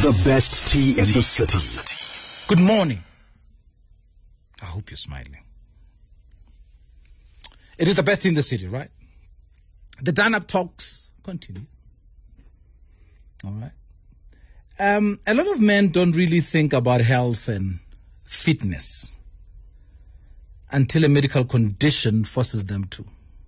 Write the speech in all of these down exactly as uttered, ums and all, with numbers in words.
The best tea in the city. Good morning. I hope you're smiling. It is the best tea in the city, right? The Dine-Up Talks continue. All right. Um, a lot of men don't really think about health and fitness until a medical condition forces them to.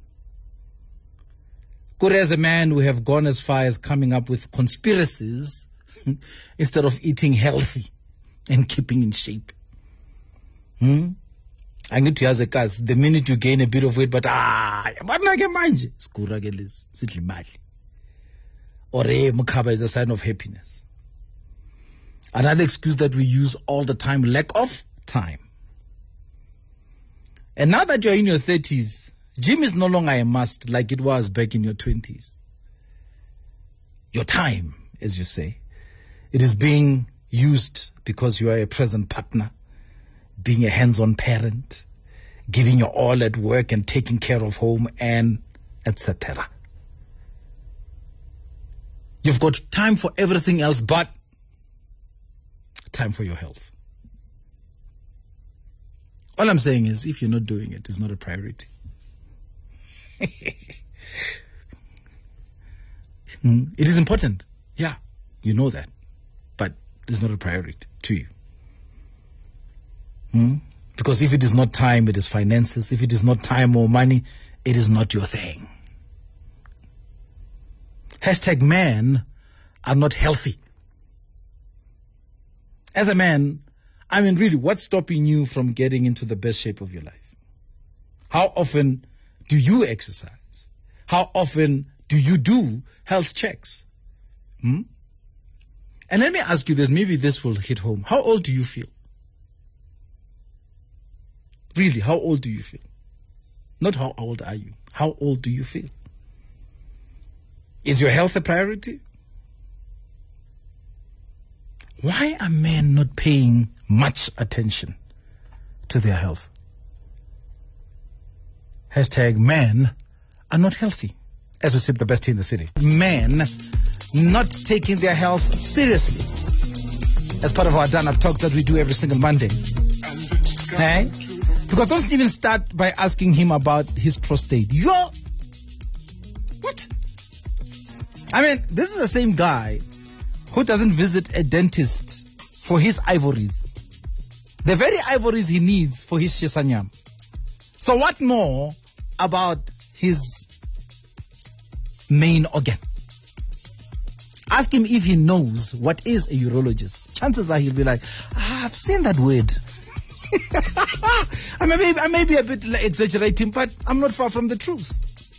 Good as a man, we have gone as far as coming up with conspiracies instead of eating healthy and keeping in shape. Hmm? I need to ask a case, the minute you gain a bit of weight, but ah, but like a manje, skura ke lesi, sidla imali. Or eh, mukhaba is a sign of happiness. Another excuse that we use all the time, lack of time. And now that you're in your thirties, gym is no longer a must like it was back in your twenties. Your time, as you say, it is being used because you are a present partner, being a hands-on parent, giving your all at work and taking care of home, and et cetera. You've got time for everything else but time for your health. All I'm saying is, if you're not doing it, it's not a priority. It is important. Yeah, you know that. But it's not a priority to you. Hmm? Because if it is not time, it is finances. If it is not time or money, it is not your thing. Hashtag men are not healthy. As a man, I mean, really, what's stopping you from getting into the best shape of your life? How often do you exercise? How often do you do health checks? Hmm? And let me ask you this, maybe this will hit home. How old do you feel? Really, how old do you feel? Not how old are you? How old do you feel? Is your health a priority? Why are men not paying much attention to their health? Hashtag men are not healthy. As we sip the best tea in the city. Men not taking their health seriously. As part of our Dine-Up Talk that we do every single Monday. Hey? Because don't even start by asking him about his prostate. Yo! What? I mean, this is the same guy who doesn't visit a dentist for his ivories. The very ivories he needs for his shisanyam. So what more about his main organ? Ask him if he knows what is a urologist. Chances are he'll be like, ah, I've seen that word. I, may be, I may be a bit exaggerating, but I'm not far from the truth.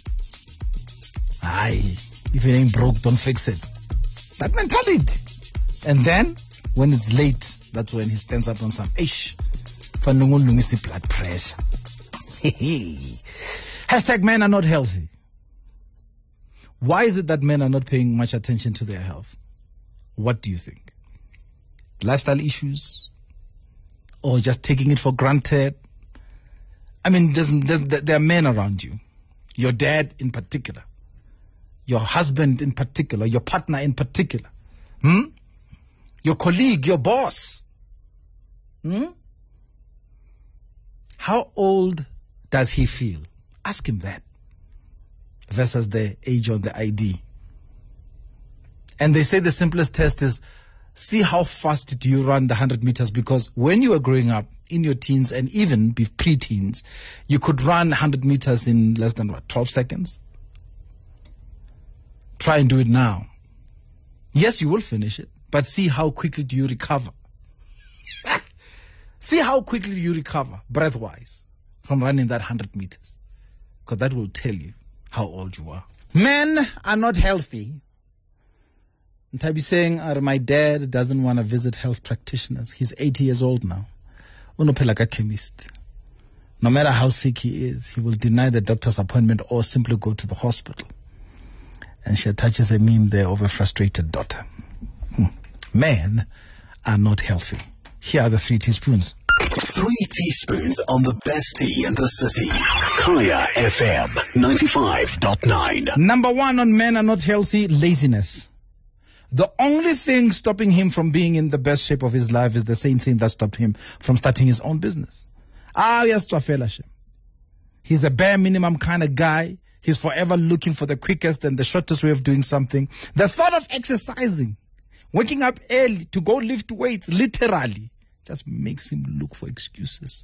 Aye, if it ain't broke, don't fix it. That mentality. And then, when it's late, that's when he stands up on some ish. Fanungulungisi blood pressure. Hashtag men are not healthy. Why is it that men are not paying much attention to their health? What do you think? Lifestyle issues? Or just taking it for granted? I mean, there's, there's, there are men around you. Your dad in particular. Your husband in particular. Your partner in particular. Hmm? Your colleague, your boss. Hmm? How old does he feel? Ask him that. Versus the age on the I D. And they say the simplest test is, see how fast do you run the one hundred meters, because when you were growing up, in your teens and even pre-teens, you could run one hundred meters in less than, what, twelve seconds? Try and do it now. Yes, you will finish it, but see how quickly do you recover. See how quickly you recover, breath-wise, from running that one hundred meters. Because that will tell you how old you are. Men are not healthy. And I'll be saying, my dad doesn't want to visit health practitioners. He's eighty years old now. Unopelaka chemist. No matter how sick he is, he will deny the doctor's appointment or simply go to the hospital. And she attaches a meme there of a frustrated daughter. Hmm. Men are not healthy. Here are the three teaspoons. Three teaspoons on the best tea in the city. Kaya F M ninety-five point nine. Number one on men are not healthy, laziness. The only thing stopping him from being in the best shape of his life is the same thing that stopped him from starting his own business. Ah, yes, Twafela. He's a bare minimum kind of guy. He's forever looking for the quickest and the shortest way of doing something. The thought of exercising, waking up early to go lift weights, literally, just makes him look for excuses.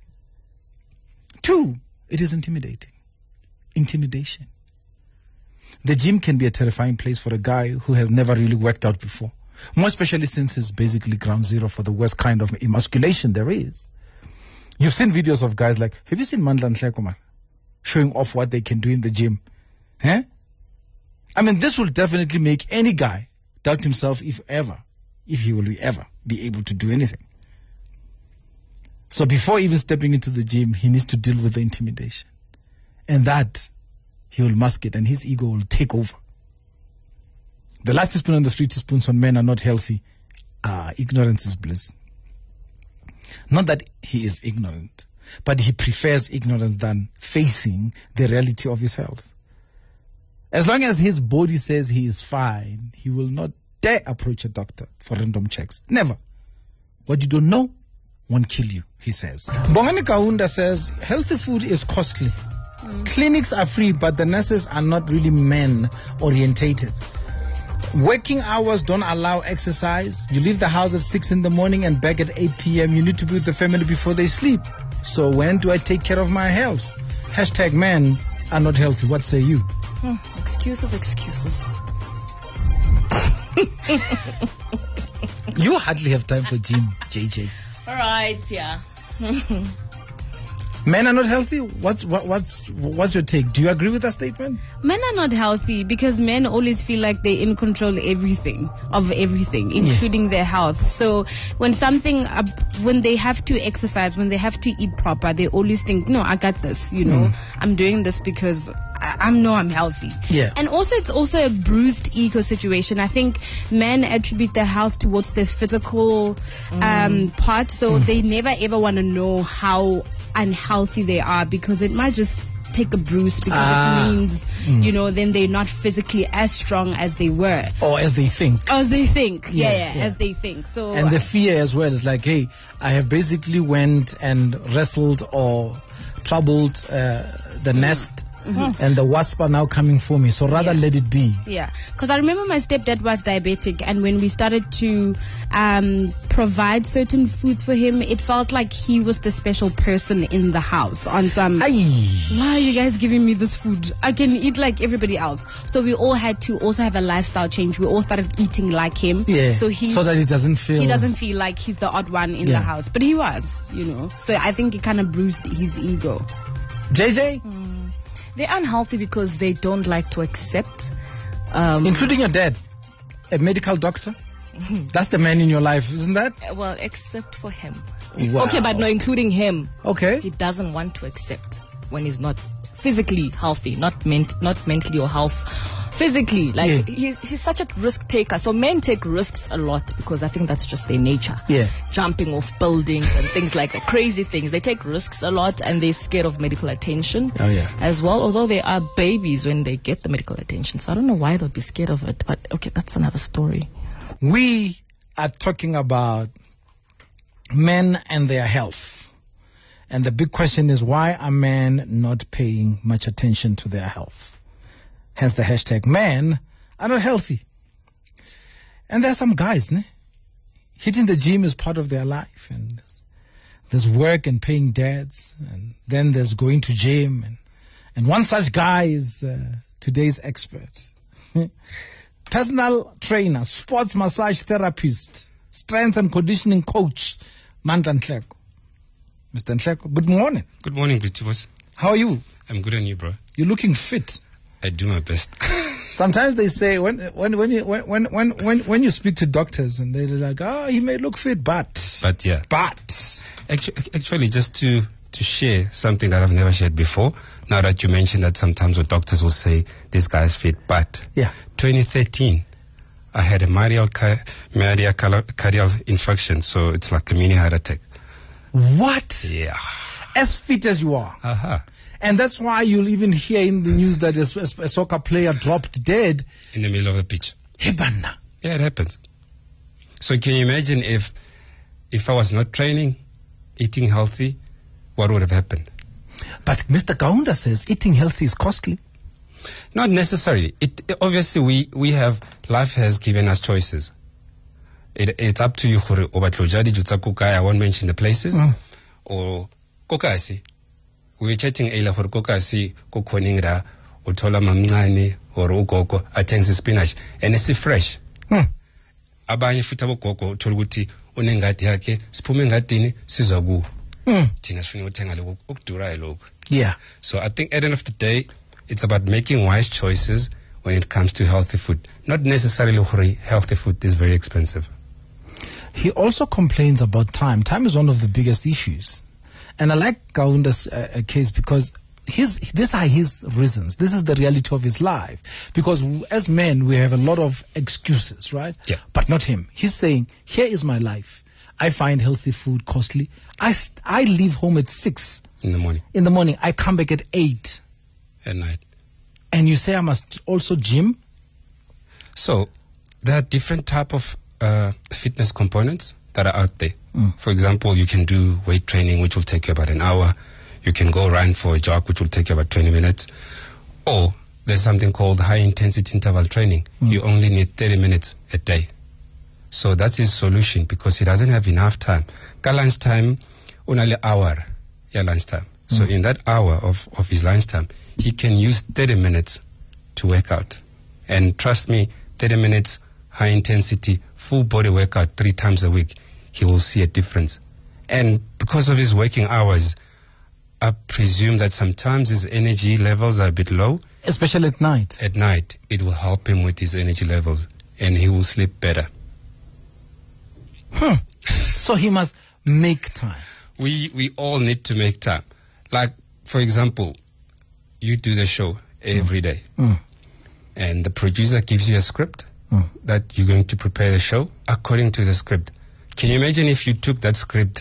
Two, it is intimidating. Intimidation. The gym can be a terrifying place for a guy who has never really worked out before. More especially since it's basically ground zero for the worst kind of emasculation there is. You've seen videos of guys like, have you seen Mandla Nhleko showing off what they can do in the gym? Huh? I mean, this will definitely make any guy doubt himself if ever, if he will ever be able to do anything. So before even stepping into the gym, he needs to deal with the intimidation. And that, he will mask it and his ego will take over. The last teaspoon on the street teaspoons on men are not healthy. Ah, ignorance is bliss. Not that he is ignorant, but he prefers ignorance than facing the reality of his health. As long as his body says he is fine, he will not dare approach a doctor for random checks. Never. What you don't know won't kill you, he says. Bongani Kaunda says, healthy food is costly. Mm. Clinics are free, but the nurses are not really men-orientated. Working hours don't allow exercise. You leave the house at six in the morning and back at eight p.m. You need to be with the family before they sleep. So when do I take care of my health? Hashtag men are not healthy. What say you? Hmm, excuses, excuses. You hardly have time for gym, J J. All right, yeah. Men are not healthy? What's what, what's what's your take? Do you agree with that statement? Men are not healthy because men always feel like they're in control of everything, of everything, including yeah. their health. So when something, uh, when they have to exercise, when they have to eat proper, they always think, no, I got this, you know, mm. I'm doing this because I, I know I'm healthy. Yeah. And also it's also a bruised ego situation. I think men attribute their health towards their physical mm. um, part, so mm. they never ever want to know how unhealthy they are because it might just take a bruise because ah, it means mm. you know then they're not physically as strong as they were or as they think as they think yeah, yeah, yeah, yeah. as they think. So and the fear as well is like, hey, I have basically went and wrestled or troubled uh, the mm. nest. Mm-hmm. And the wasp are now coming for me, so rather yeah. let it be. Yeah, because I remember my stepdad was diabetic, and when we started to um, provide certain foods for him, it felt like he was the special person in the house. On some, Aye. why are you guys giving me this food? I can eat like everybody else. So we all had to also have a lifestyle change. We all started eating like him. Yeah. So he so that he doesn't feel he doesn't feel like he's the odd one in yeah. the house, but he was, you know. So I think it kind of bruised his ego. J J. Mm. They're unhealthy because they don't like to accept. Um, Including your dad, a medical doctor. That's the man in your life, isn't that? Well, except for him. Wow. Okay, but no, including him. Okay. He doesn't want to accept when he's not physically healthy, not ment- not mentally or health. Physically, like yeah. he's he's such a risk taker. So men take risks a lot because I think that's just their nature. Yeah. Jumping off buildings and things like that, crazy things. They take risks a lot and they're scared of medical attention. Oh yeah. As well, although they are babies when they get the medical attention. So I don't know why they'd be scared of it. But okay, that's another story. We are talking about men and their health. And the big question is, why are men not paying much attention to their health? Hence the hashtag men are not healthy. And there are some guys, ne? Hitting the gym is part of their life. And there's, there's work and paying debts. And then there's going to gym. And, and one such guy is uh, today's expert. Personal trainer, sports massage therapist, strength and conditioning coach, Mandla Nhleko. Mister Nhleko, good morning. Good morning, Britivos. How are you? I'm good, and you, bro? You're looking fit. I do my best. Sometimes they say when when when you when when when when you speak to doctors and they're like, oh, he may look fit, but but yeah, but actually, actually just to to share something that I've never shared before. Now that you mentioned that sometimes what doctors will say, this guy's fit, but yeah, twenty thirteen, I had a myocardial myocardial infarction, so it's like a mini heart attack. What? Yeah. As fit as you are. Uh huh. And that's why you'll even hear in the news that a, a soccer player dropped dead in the middle of the pitch. Hebana. Yeah, it happens. So can you imagine if if I was not training, eating healthy, what would have happened? But Mister Kaunda says eating healthy is costly. Not necessarily. It, obviously, we, we have, life has given us choices. It, it's up to you. I won't mention the places. Mm. Or kokasi. We were chatting earlier for kokasi, kokoningra, or tola mamngani, or ukoko, atengs spinach, and it's fresh. Mm. Abanye futabo koko, toluguti, unengati yake, spumengatini, sizabu. Mm. Tina sfuni utenga logo, ukdura logo. Yeah. So I think at the end of the day, it's about making wise choices when it comes to healthy food. Not necessarily healthy food is very expensive. He also complains about time. Time is one of the biggest issues. And I like Kaunda's uh, case because his, these are his reasons. This is the reality of his life. Because as men, we have a lot of excuses, right? Yeah. But not him. He's saying, here is my life. I find healthy food costly. I, st- I leave home at six. In the morning. In the morning. I come back at eight. At night. And you say I must also gym? So, there are different type of uh, fitness components that are out there. Mm. For example, you can do weight training, which will take you about an hour. You can go run for a jog, which will take you about twenty minutes. Or there's something called high-intensity interval training. Mm. You only need thirty minutes a day. So that's his solution because he doesn't have enough time. Ka lunchtime, only hour, yeah, lunchtime. So Mm. in that hour of, of his lunchtime, he can use thirty minutes to work out. And trust me, thirty minutes, high intensity, full body workout three times a week, he will see a difference. And because of his working hours, I presume that sometimes his energy levels are a bit low. Especially at night. At night, it will help him with his energy levels and he will sleep better. Hmm. So he must make time. We, we all need to make time. Like, for example, you do the show every day, Mm. and the producer gives you a script Mm. that you're going to prepare the show according to the script. Can you imagine if you took that script,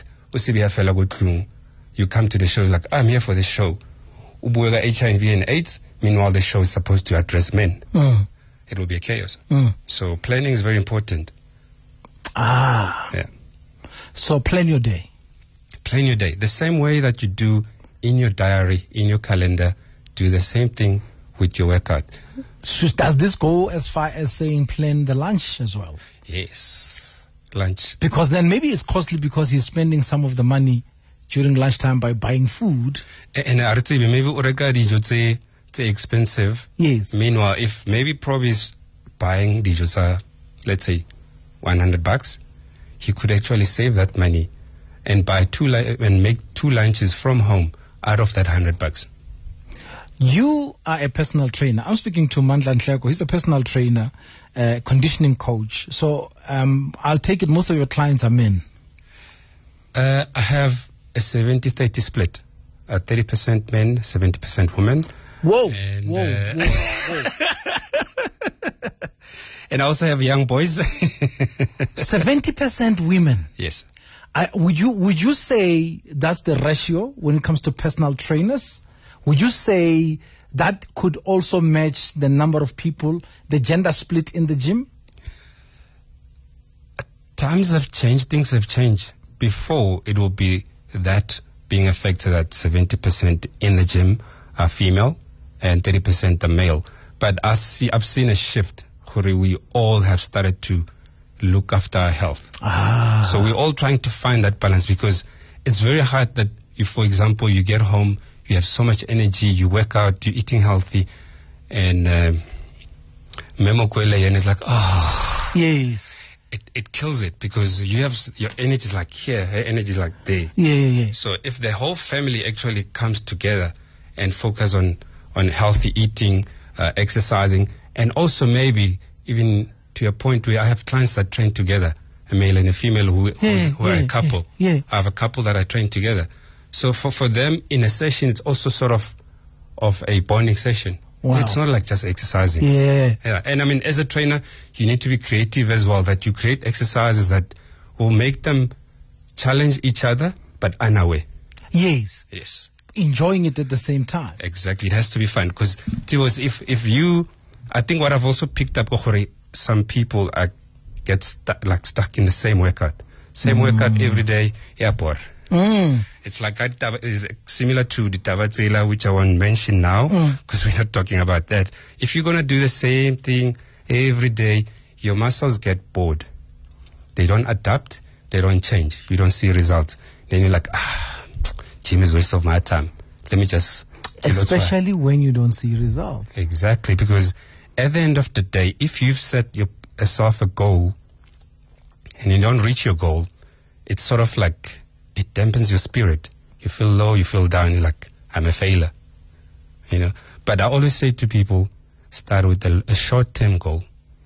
you come to the show like, I'm here for the show. Ubuega H I V and AIDS, meanwhile the show is supposed to address men. Mm. It will be a chaos. Mm. So planning is very important. Ah. Yeah. So plan your day. Plan your day. The same way that you do in your diary, in your calendar, do the same thing with your workout. So does this go as far as saying plan the lunch as well? Yes. Lunch. Because then maybe it's costly because he's spending some of the money during lunchtime by buying food. And I would say maybe ureka dijo tse tse expensive. Yes. Meanwhile, if maybe probably is buying dijo sa, let's say, one hundred bucks, he could actually save that money and buy two li- and make two lunches from home out of that one hundred bucks. You are a personal trainer. I'm speaking to Mandla Nhleko. He's a personal trainer, uh, conditioning coach. So um, I'll take it most of your clients are men. Uh, I have a seventy thirty split. Uh, thirty percent men, seventy percent women. Whoa, And, whoa, uh, whoa, whoa. And I also have young boys. seventy percent women. Yes. I, would you would you say that's the ratio when it comes to personal trainers? Would you say that could also match the number of people, the gender split in the gym? Times have changed, things have changed. Before, it will be that being affected at seventy percent in the gym are female and thirty percent are male. But I see, I've seen a shift where we all have started to look after our health. Ah. So we're all trying to find that balance because it's very hard that you, for example, you get home, you have so much energy, you work out, you're eating healthy, and um, Memo Kwele and it's like, oh, Yes. it, it kills it because you have s- your energy is like here, her energy is like there. Yeah, yeah, yeah. So if the whole family actually comes together and focus on, on healthy eating, uh, exercising, and also maybe even to a point where I have clients that train together, a male and a female who, who's, Yeah, who are yeah, a couple. yeah, yeah. I have a couple that I train together. So for, for them, in a session, it's also sort of of a bonding session. Wow. It's not like just exercising. Yeah. Yeah, and I mean, as a trainer, you need to be creative as well, that you create exercises that will make them challenge each other, but unaware. Yes. Yes, Enjoying it at the same time. exactly. It has to be fun because if if you, I think what I've also picked up, Kohori, some people are get stu- like stuck in the same workout. Same mm. workout every day. Yeah, boy. Mm. It's like that taba- is similar to the Tabatsela, which I won't mention now, because mm. we're not talking about that. If you're going to do the same thing every day, your muscles get bored. They don't adapt. They don't change. You don't see results. Then you're like, ah, gym is a waste of my time. Let me just... Especially when you don't see results. Exactly, because at the end of the day, if you've set your, yourself a goal and you don't reach your goal, it's sort of like... it dampens your spirit. You feel low, you feel down, you're like, I'm a failure. You know? But I always say to people, start with a, a short-term goal.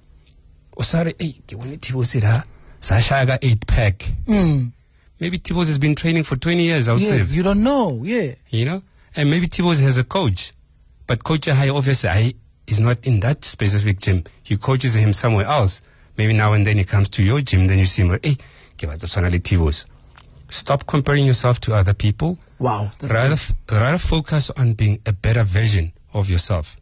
Oh, sorry, hey, when Tibos said, huh? Sasha got eight pack. Mm. Maybe Tibos has been training for twenty years, I would yes, say. You don't know, yeah. You know? And maybe Tibos has a coach. But Coach Ahai obviously I, is not in that specific gym. He coaches him somewhere else. Maybe now and then he comes to your gym, then you see him, hey, give out the Tibos. Stop comparing yourself to other people. Wow. Rather, f- rather focus on being a better version of yourself.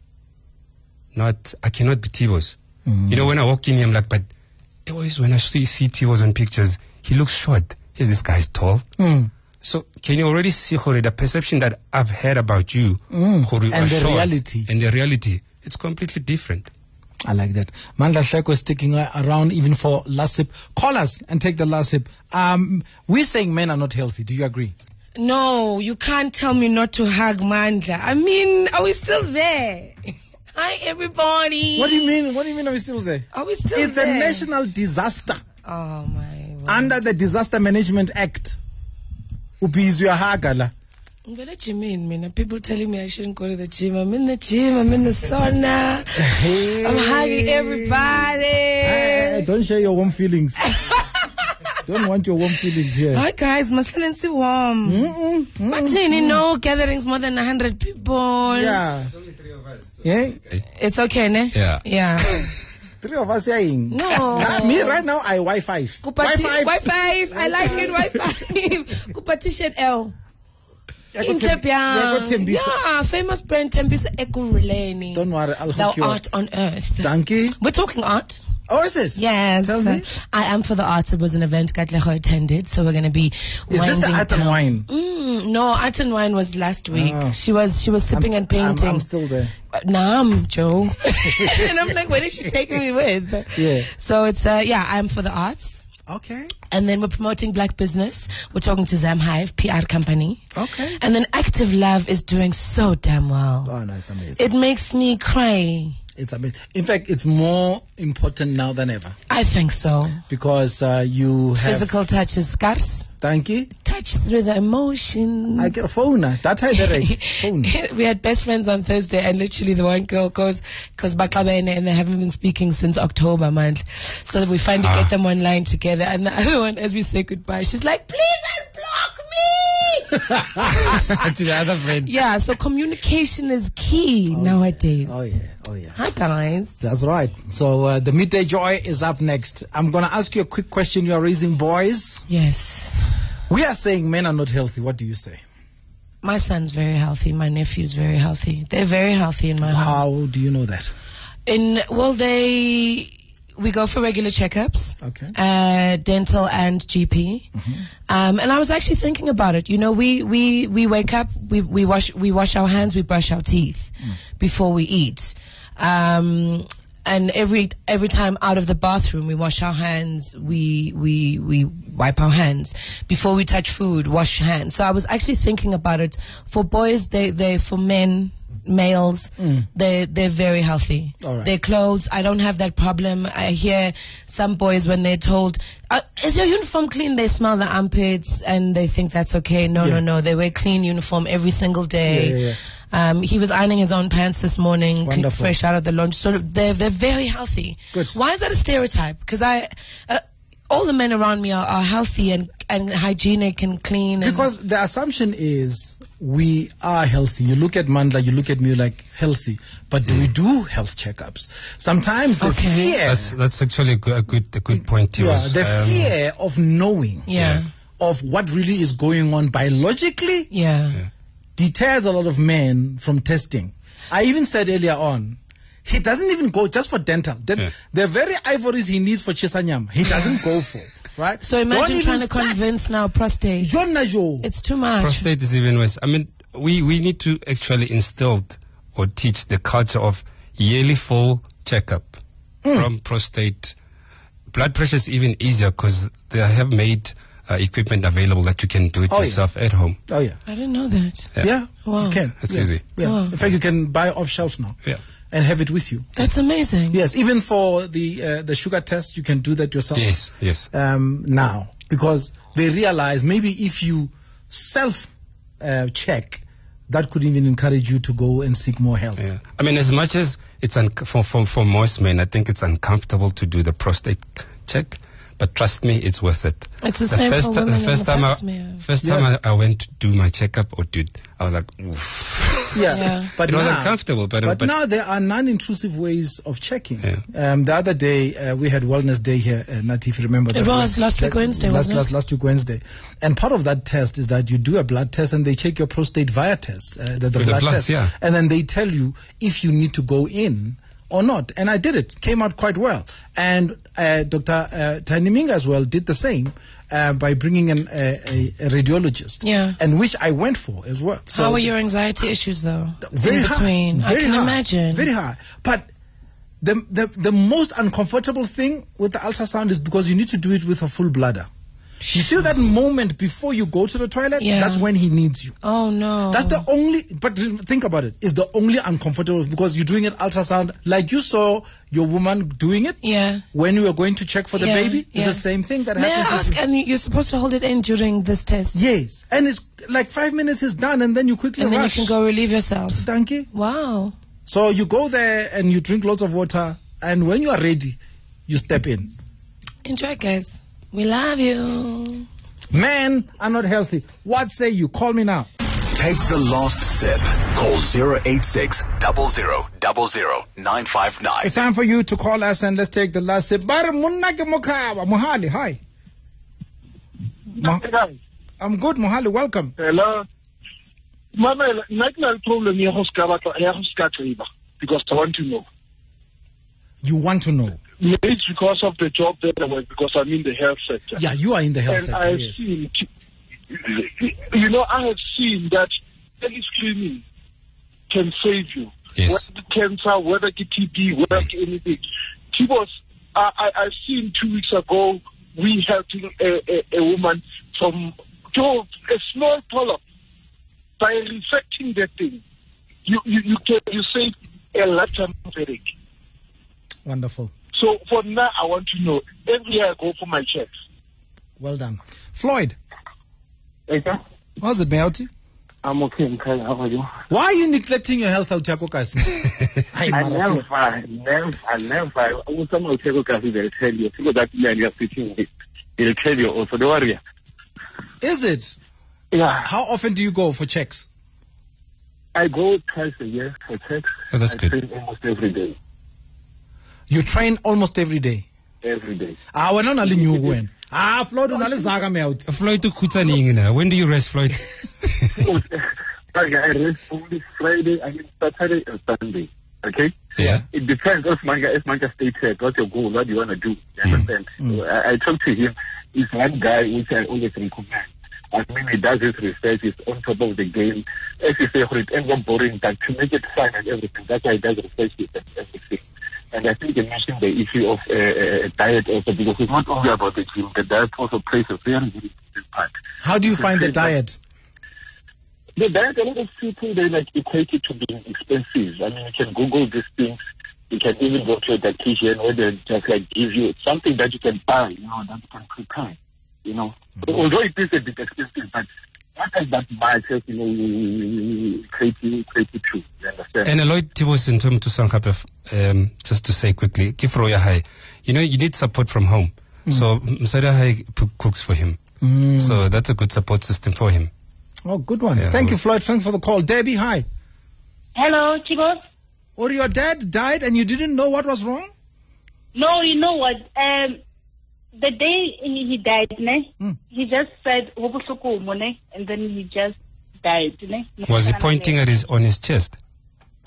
Not, I cannot be Tibos. Mm. You know, when I walk in here, I'm like, but always when I see, see Tibos on pictures, he looks short. Yes, this guy's tall. Mm. So can you already see, Jorge, the perception that I've had about you, mm. Jorge, and the short, reality. And the reality, it's completely different. I like that. Mandla Sheko is sticking around even for last sip. Call us and take the last sip. Um, we're saying men are not healthy. Do you agree? No, you can't tell me not to hug Mandla. I mean, are we still there? Hi, everybody. What do you mean? What do you mean are we still there? Are we still it's there? It's a national disaster. Oh, my word. Under the Disaster Management Act. Ubizwa hagala. What do you mean, man? People telling me I shouldn't go to the gym. I'm in the gym. I'm in the sauna. Hey. I'm hugging everybody. Hey, don't share your warm feelings. Don't want your warm feelings here. Hi, guys. Maslanensi warm. Mm-mm, mm-mm, but you know, gatherings more than one hundred people. Yeah. It's only three of us. Yeah? It's okay, ne? Yeah. Yeah. Three of us saying. No. Nah, me right now, I Wi-Fi. Wi-Fi. Wi-Fi. I like it, Wi-Fi. Kupati L. Yeah, famous brand Tembisa Ekuruleni. Don't worry, I'll hook you up. Art on Earth. Thank you. We're talking art. Oh, is it? Yes. Tell me. I am for the arts. It was an event Katleho attended, so we're going to be Is this the art and wine? Mm, no, art and wine was last week. Oh. She was she was sipping I'm, and painting. I'm, I'm still there. Uh, Nam, Joe. And I'm like, where is she taking me with? Yeah. So it's, uh, yeah, I'm for the arts. Okay. And then we're promoting black business. We're talking to Zamhive, P R company. Okay. And then Active Love is doing so damn well. Oh, no, it's amazing. It makes me cry. It's amazing. In fact, it's more important now than ever. I think so. Because uh, you have... Physical touch is scarce. Thank you. Touch through the emotions. I get a phone. That's how they phone. We had best friends on Thursday, and literally the one girl goes, because Bakabene and they haven't been speaking since October, man. So we finally ah. get them online together, and the other one, as we say goodbye, she's like, please unblock me. To the other friend. Yeah, so communication is key oh, nowadays. Yeah. Oh, yeah. Oh, yeah. Hi, guys. That's right. So uh, the Midday Joy is up next. I'm going to ask you a quick question. You are raising boys. Yes. We are saying men are not healthy. What do you say? My son's very healthy. My nephew's very healthy. They're very healthy in my How home. How do you know that? In well, they we go for regular checkups. Okay. Uh, dental and G P. Mm-hmm. Um, and I was actually thinking about it. You know, we, we, we wake up, we, we wash we wash our hands, we brush our teeth mm. before we eat. Um, And every every time out of the bathroom, we wash our hands. We we we wipe our hands before we touch food. Wash hands. So I was actually thinking about it. For boys, they they for men, males, mm. they they're very healthy. All right. Their clothes, I don't have that problem. I hear some boys when they're told, uh, "Is your uniform clean?" They smell the armpits and they think that's okay. No, yeah. no, no. They wear clean uniform every single day. Yeah, yeah, yeah. Um, he was ironing his own pants this morning, Wonderful. fresh out of the laundry. Sort of, they're they're very healthy. Good. Why is that a stereotype? Because I, uh, all the men around me are, are healthy and, and hygienic and clean. And because the assumption is we are healthy. You look at Mandla, you look at me like healthy, but do mm. we do health checkups? Sometimes the okay. fear. That's that's actually a good a good, a good point too. Yeah, the um, fear of knowing. Yeah. Of what really is going on biologically. Yeah. yeah. Deters a lot of men from testing. I even said earlier on, He doesn't even go just for dental. Den- Yeah. The very ivories he needs for chisanyam, he doesn't go for. Right? So imagine Don't trying even to start. convince now prostate. Jonna jo. It's too much. Prostate is even worse. I mean, we, we need to actually instill or teach the culture of yearly full checkup Mm. from prostate. Blood pressure is even easier because they have made uh, equipment available that you can do it Oh, yeah. yourself at home. Oh yeah. I didn't know that. Yeah. Yeah. Wow. You can. It's yeah. easy. Yeah. Wow. In fact, you can buy off shelf now. Yeah. And have it with you. That's amazing. Yes, even for the uh, the sugar test, you can do that yourself. Yes, yes. Um, now, because they realize maybe if you self uh, check, that could even encourage you to go and seek more help. Yeah. I mean, as much as it's un- for, for for most men, I think it's uncomfortable to do the prostate check. But trust me, it's worth it. It's the The same first, for ti- women the first and the time, I, pap smear. first Yeah. time I, I went to do my checkup, or dude, I was like, oof. Yeah, Yeah. but It was now, uncomfortable, but- but, but- now there are non-intrusive ways of checking. Yeah. Um, the other day uh, we had Wellness Day here, uh, Nati, if you remember. It that was one- last week that- Wednesday, last, wasn't it? last, last week Wednesday, and part of that test is that you do a blood test and they check your prostate via test, uh, the, the With the blood bloods, test, yeah. and then they tell you if you need to go in or not. And I did it. Came out quite well. And uh, Doctor Uh, Taniminga as well did the same uh, by bringing in a, a, a radiologist. Yeah. And which I went for as well. So How are your anxiety issues though? very in high, between. very I can high, imagine. Very high. But the, the the most uncomfortable thing with the ultrasound is because you need to do it with a full bladder. You see that moment before you go to the toilet? Yeah. That's when he needs you. Oh no. That's the only, but think about it, it's the only uncomfortable because you're doing an ultrasound like you saw your woman doing it Yeah. when you were going to check for the Yeah, baby. It's yeah. the same thing that May I happens. ask, with- and you're supposed to hold it in during this test? yes. And it's like five minutes is done and then you quickly And then rush. you can go relieve yourself. Thank you. Wow. So you go there and you drink lots of water, and when you are ready, you step in. Enjoy, guys. We love you. Men are not healthy. What say you? Call me now. Take the last sip. Call zero eight six, zero zero zero zero, nine five nine. It's time for you to call us and let's take the last sip. Bar munna ke mukhawa. Mohali, hi. Mo- I'm good, Mohali. Welcome. Hello. Mama, nna ke na le problem ya go ska batla ya go ska tseba because I want to know. You want to know? Maybe it's because of the job that I work because I'm in the health sector. Yeah, you are in the health and sector. I've Yes. seen, you know, I have seen that early screening can save you. Yes. Whether cancer, whether it's T B, whether it's anything. T-Boss, I, I, I've seen two weeks ago, we helping a, a, a woman from to a small polyp. By resecting that thing, you, you, you can you save a lifetime of headache. Wonderful. So for now, I want to know. Every year I go for my checks. Well done. Floyd, Okay. how's it been out to you? I'm okay, Mkhaya. How are you? Why are you neglecting your health out here, Kasi? Hi, I Mara, never, Floyd. never, I never. I will somehow take a coffee. They'll tell you. People that man you're sitting with, they'll tell you also. Don't worry. Is it? Yeah. How often do you go for checks? I go twice a year for checks. Oh, that's I good. train almost every day. You train almost every day. Every day. Ah, we're not only new when. Ah, Floyd, unale zaga me out. Floyd, to kutsaning na. When do you rest, Floyd? I rest only Friday, I mean Saturday and Sunday. Okay? Yeah. It depends if Manga, if Manga states here, what's your goal, what do you want to do? You understand? So I, I talked to him. He's one guy which I always recommend. I mean, he does his research, he's on top of the game. As you say, it ends up boring, but to make it fun and everything, that's why he does research and everything. And I think he mentioned the issue of uh, uh, diet also, because it's not only about the gym, the diet also plays a very, very important part. How do you find the diet? The diet, a lot of people, they like equate it to being expensive. I mean, you can Google these things. You can even go to a dietitian where they just like give you something that you can buy, you know, that you can prepare, you know. So although it is a bit expensive, but not as that much as, you know, creative, creative too, you understand? And Lloyd Tibos in terms to Sankape, um, just to say quickly, Kifroya Hai, you know, you need support from home. So Msada Hai p- cooks for him. Mm. So that's a good support system for him. Oh, good one. Yeah. Thank you, Floyd. Thanks for the call. Debbie, hi. Hello, Chibos. Or your dad died and you didn't know what was wrong? No, you know what? Um, the day he he died, ne, Mm. he just said, "Wobusuku, ne," and then he just died. Ne? Was he pointing at his on his chest?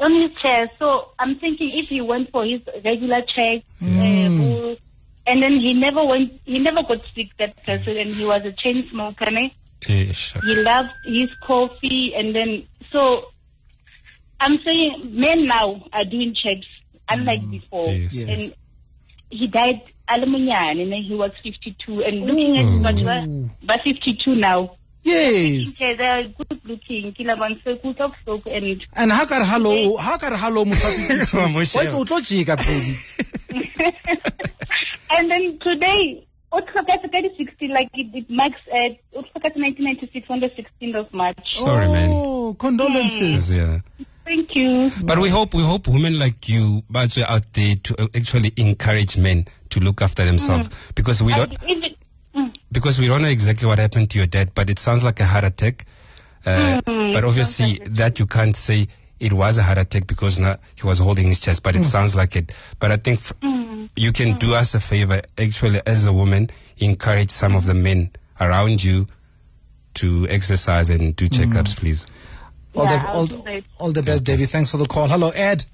on his chest. So I'm thinking if he went for his regular check, Mm. uh, and then he never went, he never got sick, that person, and he was a chain smoker. Ne? Ish. He loved his coffee, and then, so I'm saying men now are doing checks, unlike before. Yes. Yes. And he died Alamunyan, and then he was fifty-two, and looking at Ooh. Batwa, but fifty-two now. Yes. Okay, they're good looking, kila one circle of soap, and And how can hello, how can hello Musafi? What's Utochika, baby? and then today, sixteen, like it, it marks at nineteen ninety-six on the sixteenth of March. Sorry, man. Oh, condolences. Yeah. Thank you. But we hope we hope women like you, Batswe, out there to uh, actually encourage men to look after themselves because we don't And if it- mm. because we don't know exactly what happened to your dad, but it sounds like a heart attack. Uh, Mm, but it obviously sounds like that you can't say it was a heart attack because now he was holding his chest, but it sounds like it. But I think f- Mm. you can do us a favor, actually, as a woman, encourage some of the men around you to exercise and do checkups, please. All, Yeah, the, I'll all, do that. all the best, Davey. Thanks for the call. Hello, Ed.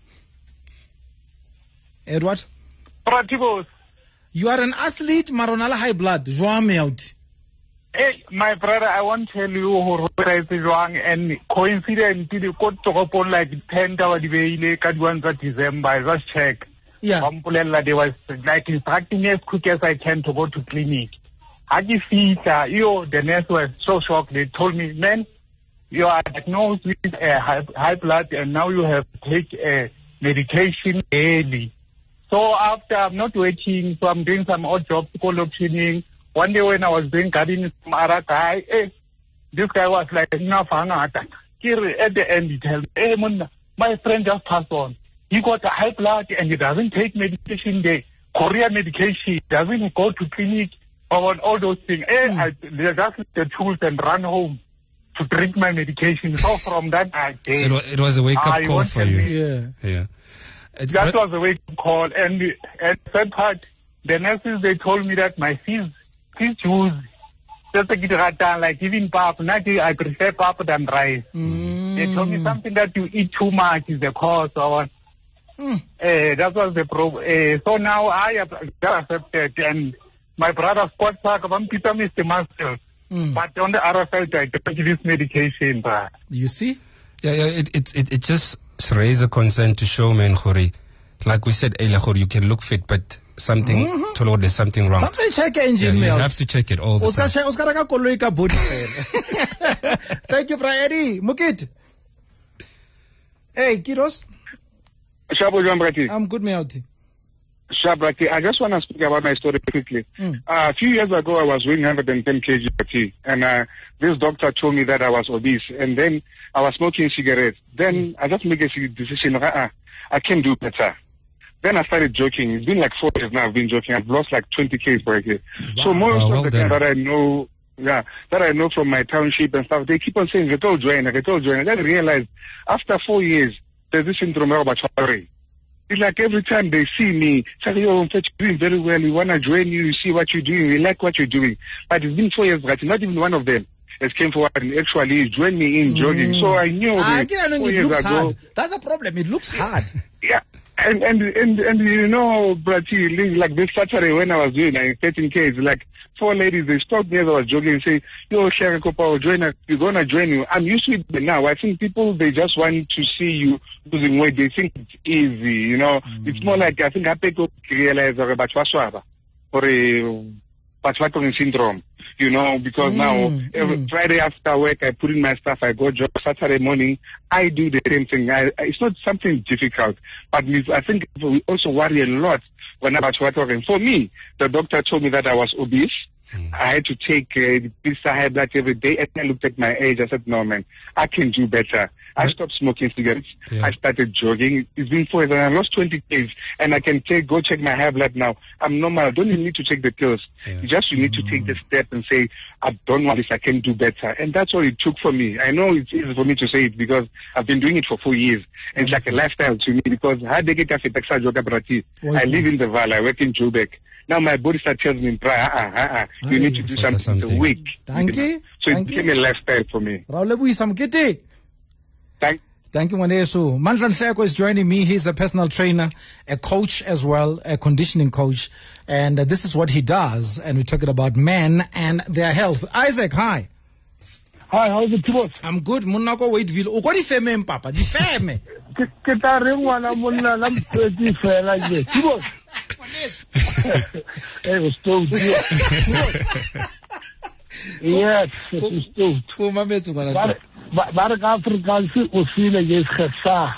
Ed, what? Pratibos. You are an athlete, Maronala high blood. Joa me out. Hey, my brother, I want to tell you who is wrong and coincidentally, got to open like ten hours the Kadwanza December. I just check. Yeah. Pampulella, they was like instructing me as quick as I can to go to clinic. Hagi Fita, you, the nurse was so shocked. They told me, man, you are diagnosed with uh, high, high blood and now you have to take uh, medication daily. So after I'm not working, so I'm doing some odd jobs, call training. One day when I was doing gardening from Arakai, eh, this guy was like, Nafangata. At the end, he tells me, hey, Munda, my friend just passed on. He got a high blood and he doesn't take medication there. Korea medication, doesn't go to clinic or all those things. Eh, Mm. I they just the tools and run home to drink my medication. So from that day, So it wa- it was a wake up I call want for to you. be- Yeah. Yeah. It- that but- was a wake-up call. And the and third part, the nurses, they told me that my fees, fees choose. Just like, like even pap, not I prefer pap than rice. Mm. They told me something that you eat too much is the cause. Or, Mm. uh, that was the problem. Uh, so now I have accepted. And my brother Scott Park, I'm Peter Mister Master. Mm. But on the other side, I take this medication. But You see? Yeah, yeah, it, it, it, it just raises a concern to show men, Khori. Like we said earlier, Khori, you can look fit, but something, Mhm. Tolo, there's something wrong. Something check Yeah, engine you me out. have to check it all the Oscar time. che- Oscar ka koloi ka body fare. Thank you, Eddie. Mukit. Hey, Kiros. Shabo Jambrati. I'm good, me out. Shabrati, I just want to speak about my story quickly. Mm. Uh, a few years ago, I was weighing one hundred ten kilograms, and uh, this doctor told me that I was obese, and then I was smoking cigarettes. Then I just made a decision, uh-uh, I can do better. Then I started joking. It's been like four years now I've been joking. I've lost like twenty kilograms per year. So most Wow, well of the done. guys that I know, yeah, that I know from my township and stuff, they keep on saying, get all join, get all join. And then I realized after four years, there's this syndrome of Bachari. It's like every time they see me, say, oh, you're doing very well, we want to join you, you see what you're doing, we like what you're doing. But it's been four years, but not even one of them has came forward and actually joined me in jogging. So I knew Ah, that again, I know four it years looks ago. hard. That's a problem. It looks hard. Yeah. And, and, and, and you know, Brati, like this Saturday when I was doing like thirteen K, like four ladies, they stopped me as I was jogging and say, yo, Shaka Kopa, join us, we're going to join you. I'm used to it now. I think people, they just want to see you losing weight. They think it's easy, you know. Mm. It's more like, I think I pick up realize or a Patchwatong syndrome, you know, because Mm, now every mm. Friday after work, I put in my stuff, I go job. Saturday morning, I do the same thing. I, it's not something difficult, but I think we also worry a lot when I'm Patchwatong. For me, the doctor told me that I was obese. Mm. I had to take uh, this high blood every day, and I looked at my age. I said, no, man, I can do better. I stopped smoking cigarettes. Yeah. I started jogging. It's been four years, and I lost twenty kilograms, and I can take, go check my high blood now. I'm normal. I don't even need to take the pills. Yeah. You just you need to take the step and say, I don't want this. I can do better. And that's what it took for me. I know it's easy for me to say it because I've been doing it for four years. And it's like a lifestyle to me because I live in the valley. I work in Joburg. Now my body starts telling me, ah, ah, ah, ah, you need to do Sort something, of something. a week. Thank You know? you. So Thank it became you. a lifestyle for me. Raul Samkete. Thank Thank you, Wanesu. Mandla Nhleko is joining me. He's a personal trainer, a coach as well, a conditioning coach. And uh, this is what he does. And we're talking about men and their health. Isaac, hi. Hi, how's it, Tibos? I'm good. Munako wait vil. Uko di feme papa, di feme. Kita ring wana munna lam di fe like this. Tibos. Hey, was told. Yes, it was told. Who my mates gonna do? Maar maar ik Afrikaanse oefening is gesa.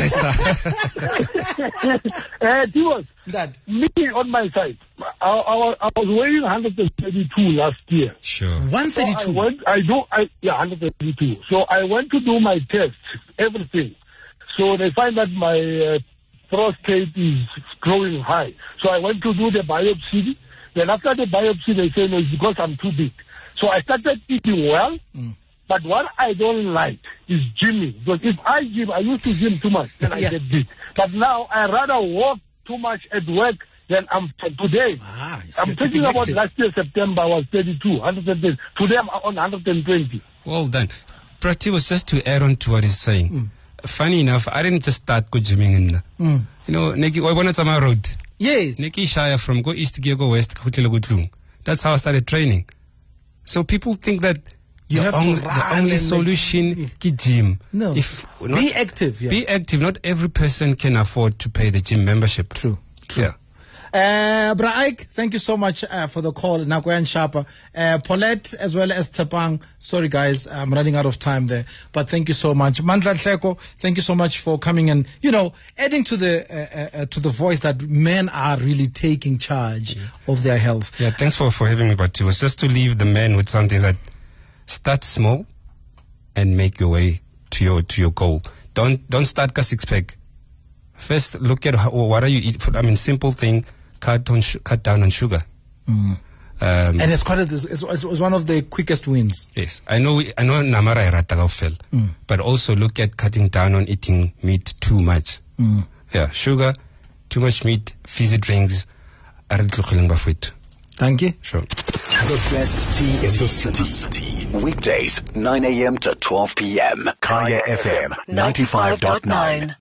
Eh, Tibos. That me on my side, I, I, I was weighing one thirty-two last year. Sure. one thirty-two. So I went, I do, I, yeah, one thirty-two. So I went to do my tests, everything. So they find that my uh, prostate is growing high. So I went to do the biopsy. Then after the biopsy, they say, no, it's because I'm too big. So I started eating well. Mm. But what I don't like is gymming. Because if I gym, I used to gym too much, then I yeah. get big. But now I rather walk too much at work than I'm today. Ah, I'm talking about last year, September, I was thirty-two, one hundred ten. Today I'm on one hundred twenty. Well done. Prati was just to add on to what he's saying. Mm. Funny enough, I didn't just start go gymming in the, mm. you know, Neki, I wanted my road. Yes. Neki Shire from go east, go west, that's how I started training. So people think that you the, have on, to the only solution is gym. No. If not, be active. Yeah. Be active. Not every person can afford to pay the gym membership. True. True. Yeah. Uh, Bra Ike, thank you so much uh, for the call. Nakwan Sharpa. Uh, Paulette as well as Tsapang. Sorry guys, I'm running out of time there. But thank you so much. Mandla Nhleko, thank you so much for coming and, you know, adding to the uh, uh, to the voice that men are really taking charge yeah. of their health. Yeah, thanks for, for having me, but it was just to leave the men with something that start small and make your way to your to your goal. Don't don't start a six pack. First, look at how, what are you eating. I mean, simple thing. Cut on sh- cut down on sugar. Mm. Um, and it's quite a, it's, it's, it's one of the quickest wins. Yes, I know. I know. Namara iratagafel, mm. but also look at cutting down on eating meat too much. Mm. Yeah, sugar, too much meat, fizzy drinks. Thank you. Sure. The best tea in the city. Weekdays, nine a.m. to twelve p.m. Kaya F M ninety-five point nine.